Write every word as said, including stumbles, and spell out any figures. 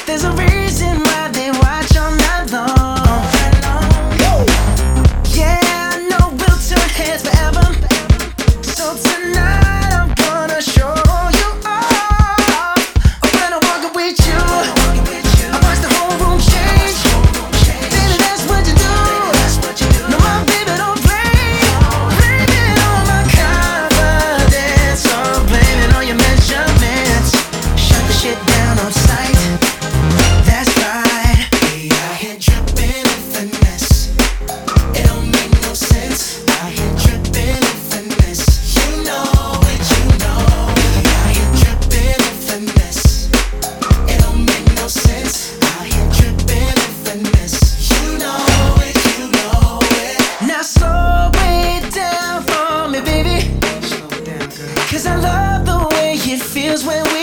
There's a reason why they watch all night long. Yeah, I know we'll turn heads forever. So tonight I'm gonna show you off. When I'm walking with you, I watch the whole room change. Baby, that's what you do. No, my baby don't play. Blame it on my confidence, or blame it on your measurements. Shut the shit down on sight. That's right. We out here dripping in finesse. It don't make no sense. Out here dripping in finesse. You know it, you know. We out here dripping in finesse. It don't make no sense. Out here dripping in finesse. You know it, you know it. Now slow it down for me, baby. Slow it down, girl. 'Cause I love the way it feels when we